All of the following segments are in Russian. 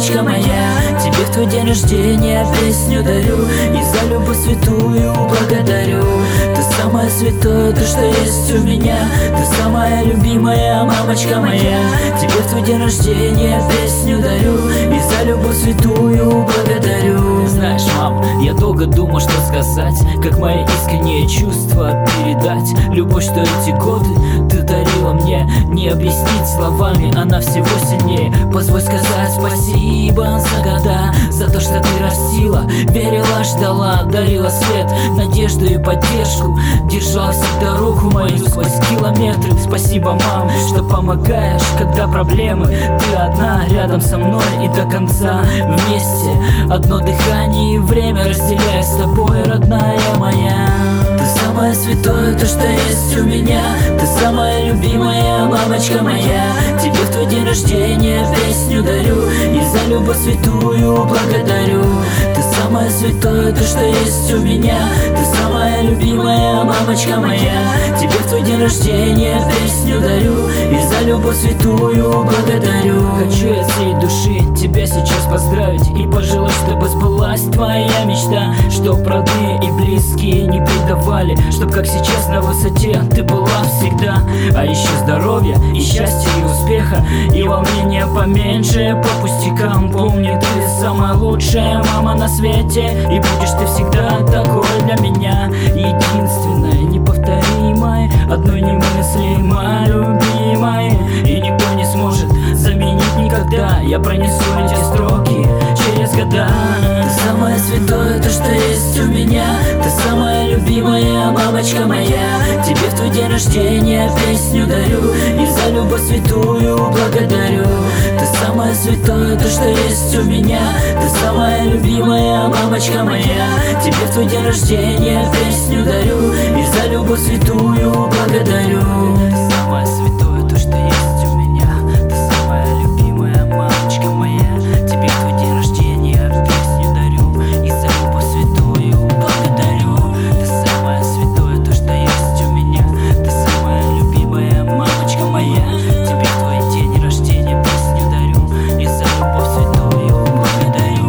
мамочка моя. Тебе в твой день рождения песню дарю, и за любовь святую благодарю. Ты самое святое, то, что есть у меня. Ты самая любимая мамочка моя. Тебе в твой день рождения песню дарю, и за любовь святую благодарю. Знаешь, мам, я долго думал, что сказать, как мои искренние чувства передать. Любовь, что эти годы ты дарила мне, не объяснить словами, она всего сильнее. Позволь сказать спасибо за года, за то, что ты растила, верила, ждала, дарила свет, надежду и поддержку, держала всегда руку мою сквозь километры. Спасибо, мам, что помогаешь, когда проблемы. Ты одна рядом со мной и до конца вместе. Одно дыхание и время разделяя с тобой, родная моя. Ты самое святое, то, что есть у меня. Ты самая любимая мамочка моя. Тебе в твой день рождения песню дарю, и за любовь святую благодарю. Ты самое святое, то, что есть у меня. Ты самая любимая мамочка моя. Тебе в твой день рождения песню дарю, и за любовь святую благодарю. Хочу я всей души тебя сейчас поздравить и пожелать, чтобы сбылась твоя мечта, чтоб родные и близкие не предавали, чтоб как сейчас на высоте ты была всегда. А еще здоровья и счастья и успеха, и волнения поменьше по пустякам. Помни, ты самая лучшая мама на свете, и будешь ты всегда такой для меня. Единственная, неповторимая, одной немыслимой, любимой, и никто не сможет заменить никогда. Я пронесу эти строки через года. Ты самое святое, то, что есть у меня. Ты самая любимая мамочка моя. Тебе в твой день рождения песню дарю, и за любовь святую благодарю. Ты самое святое, то, что есть у меня. Ты самая любимая мамочка моя. Тебе в твой день рождения песню дарю, и за любовь святую благодарю. Ты самое святое, то, что есть у меня. Ты самая любимая мамочка моя. Тебе в твой день рождения песню дарю, и за любовь святую благодарю. Ты самое святое, то, что есть у меня. Ты самая любимая мамочка моя. Тебе в твой день рождения песню дарю, и за любовь святую благодарю.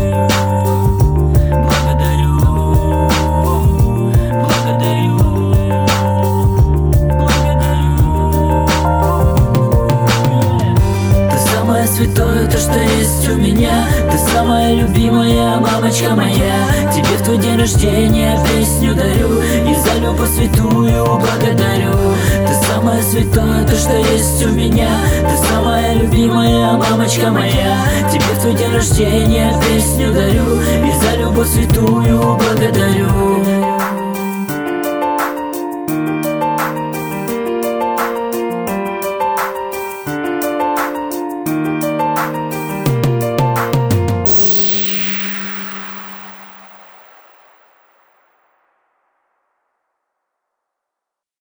Благодарю, благодарю, благодарю. Ты самое святое, то, что есть у меня. Ты самая любимая мамочка моя. Тебе в твой день рождения песню дарю, и за любовь святую благодарю. Ты самое святое, то, что есть у меня. Ты самая любимая мамочка моя. Тебе в твой день рождения песню дарю, и за любовь святую